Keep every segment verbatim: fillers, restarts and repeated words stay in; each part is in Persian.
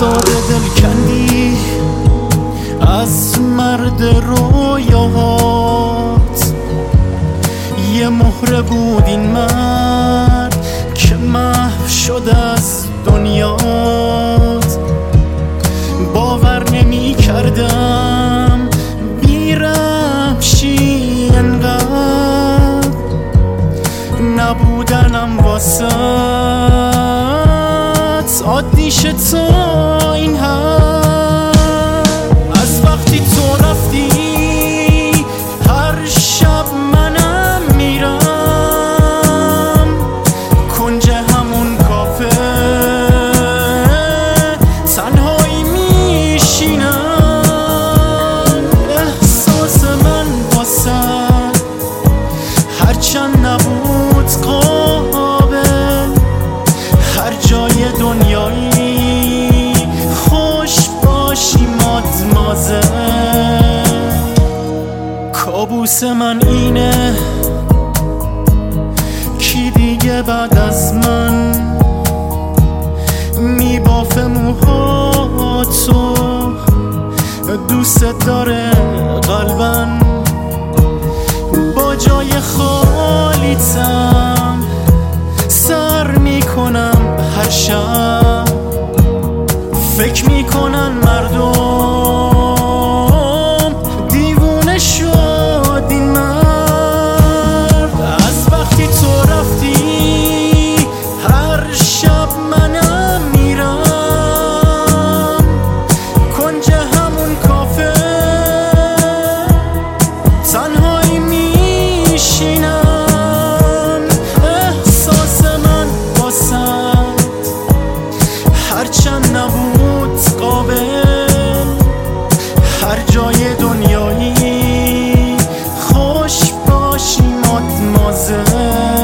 ساده دل کندی از مرد رویاهات، یه مهره بود این مرد که محو شد از دنیات. باور نمی کردم بی‌رحمشی انقدر، نبودنم واسط عادی شد تا این حد. از وقتی تو رفتی هر شب منم میرم کنج همون کافه، تنهایی میشینم. احساس من واسط هرچند نبود قابل، هر جای دنیایی خوش باشی مادمازل. کابوس من اینه کی دیگه بعد از من میبافه موهاتو، دوست داره قلبم با جای خالیتم سر میکنم هر شب. فکر میکنن مردم دیوونه شد این مرد. از وقتی تو رفتی هر شب منم میرم کنج همون کافه، تنهایی میشینم. احساس من واسط هرچند نبود قابل، هر جای دنیایی خوش باشی مادمازل.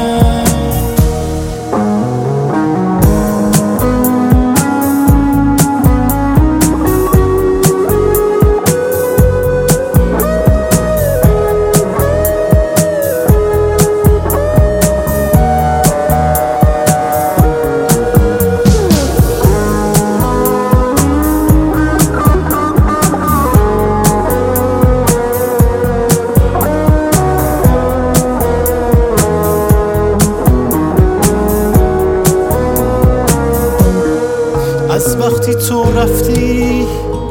از وقتی تو رفتی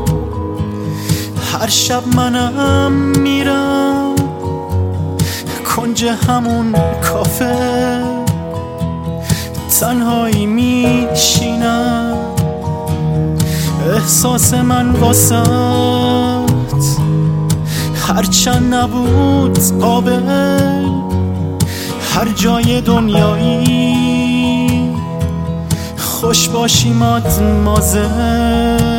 هر شب منم میرم کنج همون کافه، تنهایی میشینم. احساس من واسط هرچند نبود قابل، هر جای دنیایی خوش باشی مادمازل.